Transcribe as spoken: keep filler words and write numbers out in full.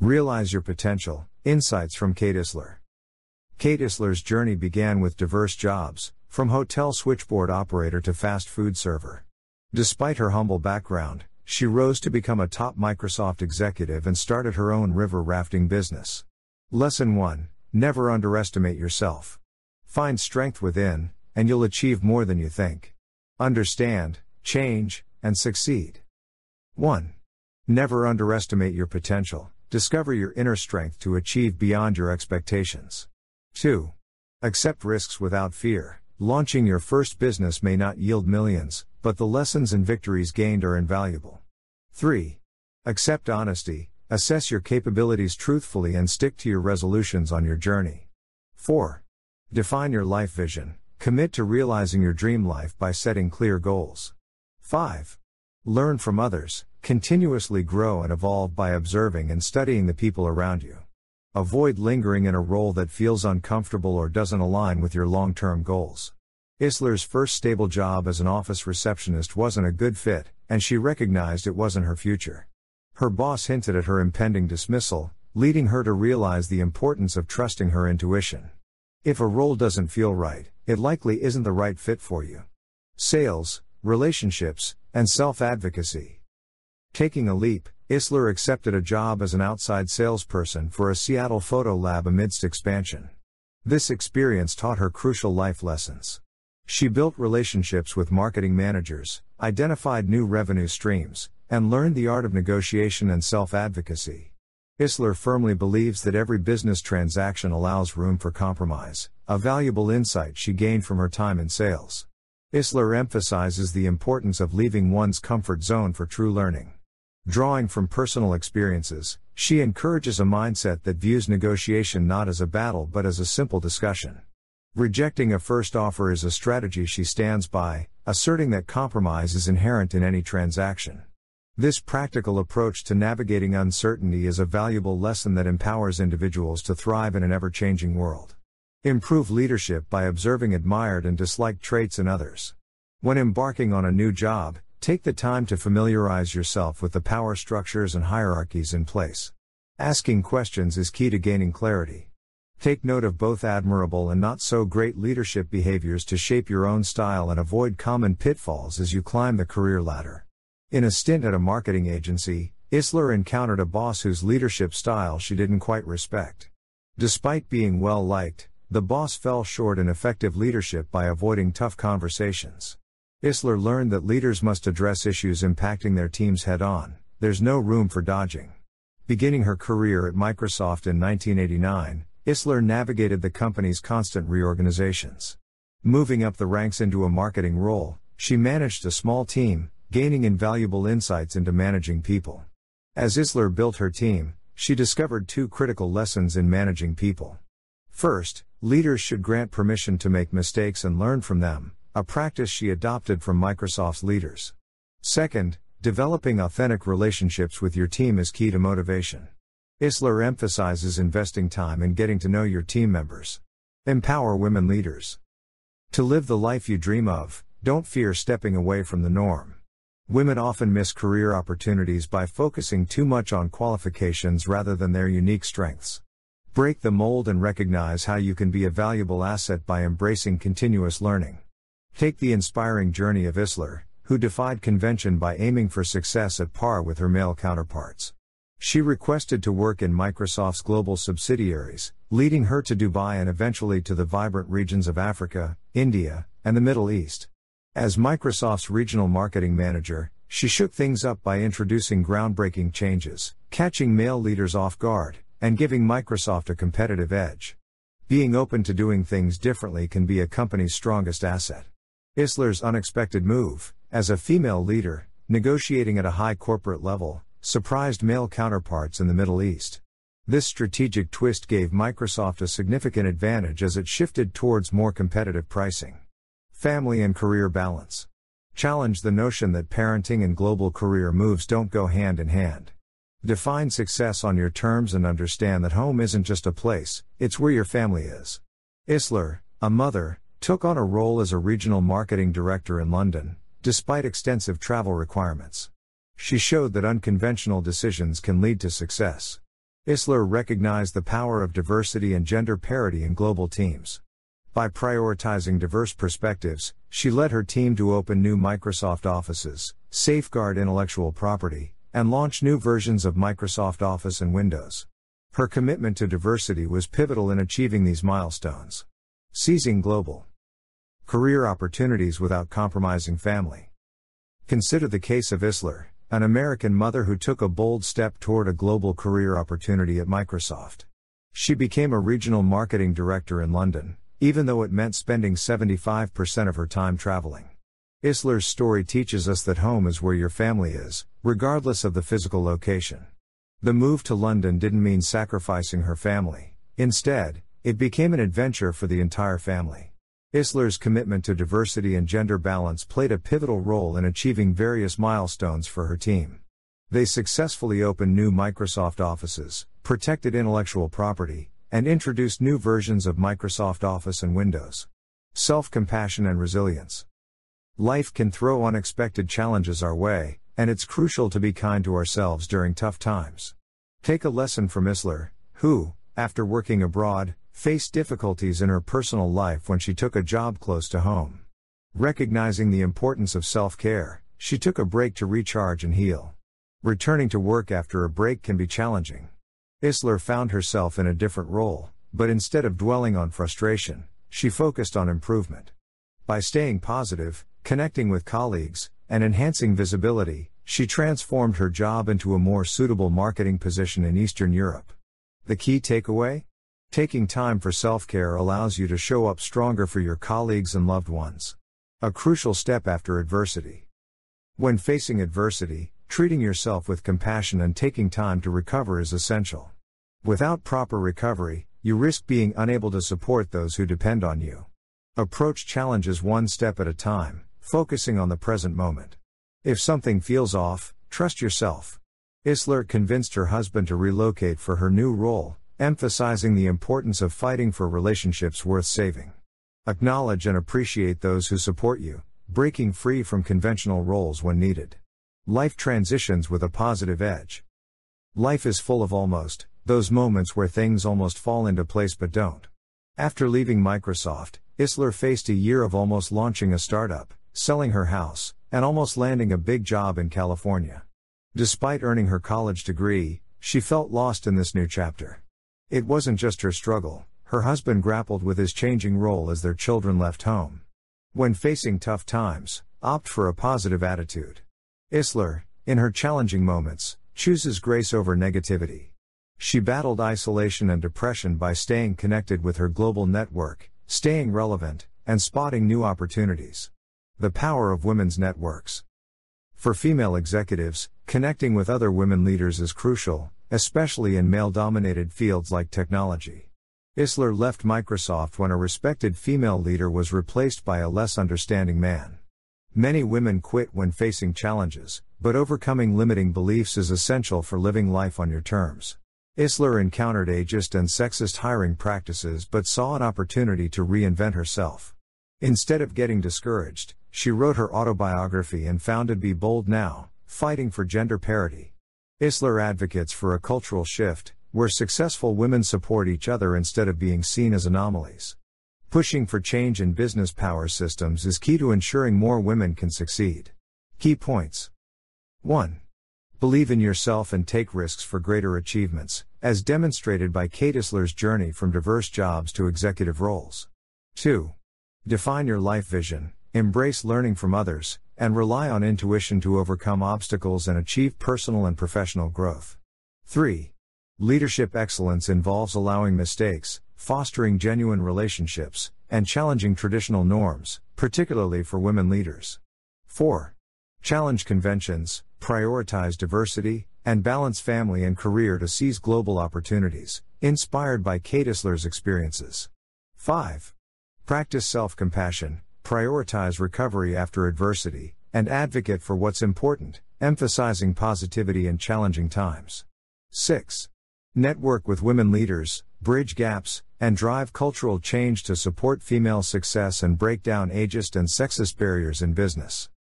Realize your potential. Insights from Kate Isler. Kate Isler's journey began with diverse jobs, from hotel switchboard operator to fast food server. Despite her humble background, she rose to become a top Microsoft executive and started her own river rafting business. Lesson one. Never underestimate yourself. Find strength within, and you'll achieve more than you think. Understand, change, and succeed. one. Never underestimate your potential. Discover your inner strength to achieve beyond your expectations. two. Accept risks without fear. Launching your first business may not yield millions, but the lessons and victories gained are invaluable. three. Accept honesty. Assess your capabilities truthfully and stick to your resolutions on your journey. four. Define your life vision. Commit to realizing your dream life by setting clear goals. five. Learn from others. Continuously grow and evolve by observing and studying the people around you. Avoid lingering in a role that feels uncomfortable or doesn't align with your long-term goals. Isler's first stable job as an office receptionist wasn't a good fit, and she recognized it wasn't her future. Her boss hinted at her impending dismissal, leading her to realize the importance of trusting her intuition. If a role doesn't feel right, it likely isn't the right fit for you. Sales, relationships, and self-advocacy. Taking a leap, Isler accepted a job as an outside salesperson for a Seattle photo lab amidst expansion. This experience taught her crucial life lessons. She built relationships with marketing managers, identified new revenue streams, and learned the art of negotiation and self-advocacy. Isler firmly believes that every business transaction allows room for compromise, a valuable insight she gained from her time in sales. Isler emphasizes the importance of leaving one's comfort zone for true learning. Drawing from personal experiences, she encourages a mindset that views negotiation not as a battle but as a simple discussion. Rejecting a first offer is a strategy she stands by, asserting that compromise is inherent in any transaction. This practical approach to navigating uncertainty is a valuable lesson that empowers individuals to thrive in an ever-changing world. Improve leadership by observing admired and disliked traits in others. When embarking on a new job, take the time to familiarize yourself with the power structures and hierarchies in place. Asking questions is key to gaining clarity. Take note of both admirable and not so great leadership behaviors to shape your own style and avoid common pitfalls as you climb the career ladder. In a stint at a marketing agency, Isler encountered a boss whose leadership style she didn't quite respect. Despite being well liked, the boss fell short in effective leadership by avoiding tough conversations. Isler learned that leaders must address issues impacting their teams head-on. There's no room for dodging. Beginning her career at Microsoft in nineteen eighty-nine, Isler navigated the company's constant reorganizations. Moving up the ranks into a marketing role, she managed a small team, gaining invaluable insights into managing people. As Isler built her team, she discovered two critical lessons in managing people. First, leaders should grant permission to make mistakes and learn from them, a practice she adopted from Microsoft's leaders. Second, developing authentic relationships with your team is key to motivation. Isler emphasizes investing time in getting to know your team members. Empower women leaders. To live the life you dream of, don't fear stepping away from the norm. Women often miss career opportunities by focusing too much on qualifications rather than their unique strengths. Break the mold and recognize how you can be a valuable asset by embracing continuous learning. Take the inspiring journey of Isler, who defied convention by aiming for success at par with her male counterparts. She requested to work in Microsoft's global subsidiaries, leading her to Dubai and eventually to the vibrant regions of Africa, India, and the Middle East. As Microsoft's regional marketing manager, she shook things up by introducing groundbreaking changes, catching male leaders off guard, and giving Microsoft a competitive edge. Being open to doing things differently can be a company's strongest asset. Isler's unexpected move, as a female leader, negotiating at a high corporate level, surprised male counterparts in the Middle East. This strategic twist gave Microsoft a significant advantage as it shifted towards more competitive pricing. Family and career balance. Challenge the notion that parenting and global career moves don't go hand in hand. Define success on your terms and understand that home isn't just a place, it's where your family is. Isler, a mother, took on a role as a regional marketing director in London, despite extensive travel requirements. She showed that unconventional decisions can lead to success. Isler recognized the power of diversity and gender parity in global teams. By prioritizing diverse perspectives, she led her team to open new Microsoft offices, safeguard intellectual property, and launch new versions of Microsoft Office and Windows. Her commitment to diversity was pivotal in achieving these milestones. Seizing global career opportunities without compromising family. Consider the case of Isler, an American mother who took a bold step toward a global career opportunity at Microsoft. She became a regional marketing director in London, even though it meant spending seventy-five percent of her time traveling. Isler's story teaches us that home is where your family is, regardless of the physical location. The move to London didn't mean sacrificing her family. Instead, it became an adventure for the entire family. Isler's commitment to diversity and gender balance played a pivotal role in achieving various milestones for her team. They successfully opened new Microsoft offices, protected intellectual property, and introduced new versions of Microsoft Office and Windows. Self-compassion and resilience. Life can throw unexpected challenges our way, and it's crucial to be kind to ourselves during tough times. Take a lesson from Isler, who, after working abroad, faced difficulties in her personal life when she took a job close to home. Recognizing the importance of self-care, she took a break to recharge and heal. Returning to work after a break can be challenging. Isler found herself in a different role, but instead of dwelling on frustration, she focused on improvement. By staying positive, connecting with colleagues, and enhancing visibility, she transformed her job into a more suitable marketing position in Eastern Europe. The key takeaway? Taking time for self-care allows you to show up stronger for your colleagues and loved ones. A crucial step after adversity. When facing adversity, treating yourself with compassion and taking time to recover is essential. Without proper recovery, you risk being unable to support those who depend on you. Approach challenges one step at a time, focusing on the present moment. If something feels off, trust yourself. Isler convinced her husband to relocate for her new role, emphasizing the importance of fighting for relationships worth saving. Acknowledge and appreciate those who support you, breaking free from conventional roles when needed. Life transitions with a positive edge. Life is full of almost, those moments where things almost fall into place but don't. After leaving Microsoft, Isler faced a year of almost launching a startup, selling her house, and almost landing a big job in California. Despite earning her college degree, she felt lost in this new chapter. It wasn't just her struggle, her husband grappled with his changing role as their children left home. When facing tough times, opt for a positive attitude. Isler, in her challenging moments, chooses grace over negativity. She battled isolation and depression by staying connected with her global network, staying relevant, and spotting new opportunities. The power of women's networks. For female executives, connecting with other women leaders is crucial, especially in male-dominated fields like technology. Isler left Microsoft when a respected female leader was replaced by a less understanding man. Many women quit when facing challenges, but overcoming limiting beliefs is essential for living life on your terms. Isler encountered ageist and sexist hiring practices but saw an opportunity to reinvent herself. Instead of getting discouraged, she wrote her autobiography and founded Be Bold Now, fighting for gender parity. Isler advocates for a cultural shift, where successful women support each other instead of being seen as anomalies. Pushing for change in business power systems is key to ensuring more women can succeed. Key points. one. Believe in yourself and take risks for greater achievements, as demonstrated by Kate Isler's journey from diverse jobs to executive roles. two. Define your life vision, embrace learning from others, and rely on intuition to overcome obstacles and achieve personal and professional growth. three. Leadership excellence involves allowing mistakes, fostering genuine relationships, and challenging traditional norms, particularly for women leaders. four. Challenge conventions, prioritize diversity, and balance family and career to seize global opportunities, inspired by Kate Isler's experiences. five. Practice self-compassion, prioritize recovery after adversity, and advocate for what's important, emphasizing positivity in challenging times. six. Network with women leaders, bridge gaps, and drive cultural change to support female success and break down ageist and sexist barriers in business.